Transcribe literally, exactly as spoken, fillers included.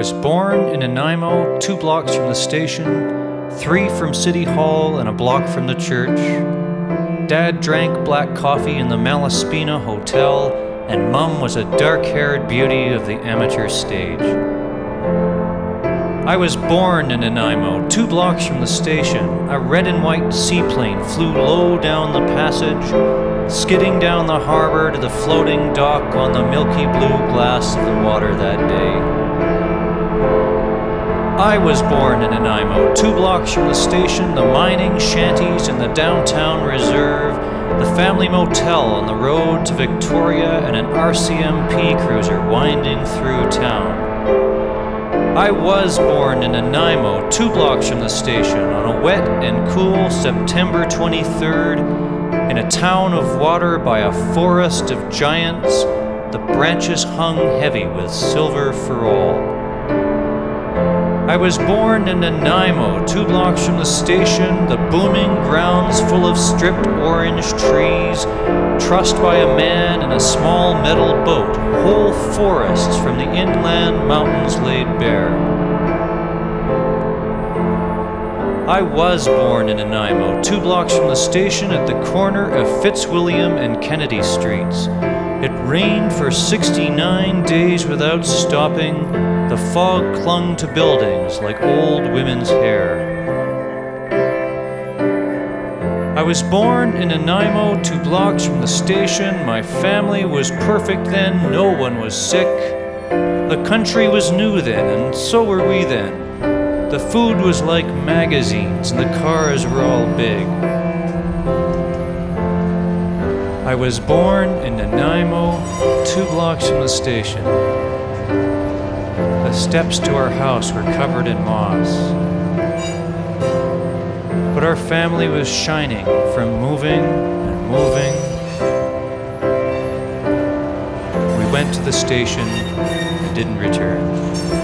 was born in Nanaimo, two blocks from the station, three from City Hall and a block from the church. Dad drank black coffee in the Malaspina Hotel, and Mum was a dark-haired beauty of the amateur stage. I was born in Nanaimo, two blocks from the station. A red and white seaplane flew low down the passage, skidding down the harbor to the floating dock on the milky blue glass of the water that day. I was born in Nanaimo, two blocks from the station, the mining shanties in the downtown reserve, the family motel on the road to Victoria, and an R C M P cruiser winding through town. I was born in Nanaimo, two blocks from the station, on a wet and cool September twenty-third, in a town of water by a forest of giants, the branches hung heavy with silver for all. I was born in Nanaimo, two blocks from the station, the booming grounds full of stripped orange trees, trussed by a man in a small metal boat, whole forests from the inland mountains laid bare. I was born in Nanaimo, two blocks from the station at the corner of Fitzwilliam and Kennedy Streets. It rained for sixty-nine days without stopping. The fog clung to buildings like old women's hair. I was born in Nanaimo, two blocks from the station. My family was perfect then, no one was sick. The country was new then, and so were we then. The food was like magazines, and the cars were all big. I was born in Nanaimo, two blocks from the station. The steps to our house were covered in moss. But our family was shining from moving and moving. We went to the station and didn't return.